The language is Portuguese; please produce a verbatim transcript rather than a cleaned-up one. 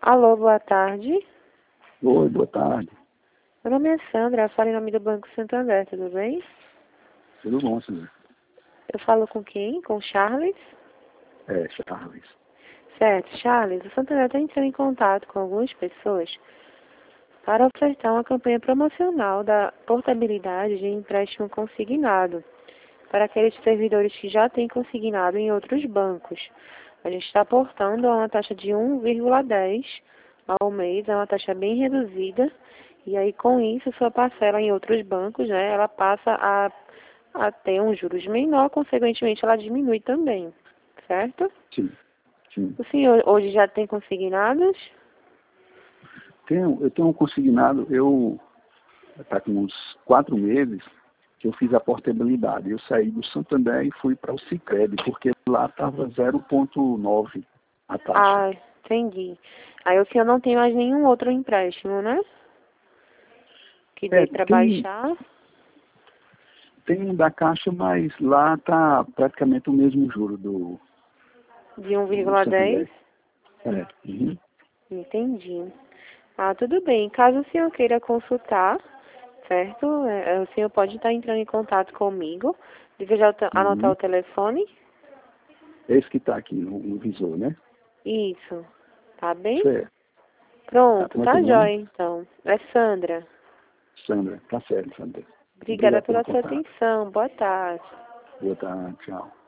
Alô, boa tarde. Oi, boa tarde. Meu nome é Sandra, eu falo em nome do Banco Santander, tudo bem? Tudo bom, senhor? Eu falo com quem? Com o Charles? É, Charles. Certo, Charles, o Santander está entrando em contato com algumas pessoas para ofertar uma campanha promocional da portabilidade de empréstimo consignado para aqueles servidores que já têm consignado em outros bancos. A gente está aportando a uma taxa de um vírgula dez ao mês, é uma taxa bem reduzida, e aí com isso sua parcela em outros bancos, né, ela passa a, a ter um juros menor, consequentemente ela diminui também, certo? Sim, sim. O senhor hoje já tem consignados? Tenho, eu tenho um consignado, eu está com uns quatro meses que eu fiz a portabilidade. Eu saí do Santander e fui para o Sicredi, porque lá estava zero vírgula nove a taxa. Ah, entendi. Aí o senhor não tem mais nenhum outro empréstimo, né? Que dê É, para tem, baixar? tem um da Caixa, mas lá está praticamente o mesmo juro do, De um do vírgula dez? Santander. É, uhum. Entendi. Ah, tudo bem. Caso o senhor queira consultar, certo? É, o senhor pode estar entrando em contato comigo. Deseja anotar Uhum. o telefone? Esse que está aqui no, no visor, né? Isso. Tá bem? Certo. Tá, Pronto, como é teu tá nome? jóia então. É Sandra. Sandra. Tá certo, Sandra. Obrigada Obrigado pelo pela sua contato. atenção. Boa tarde. Boa tarde, tchau.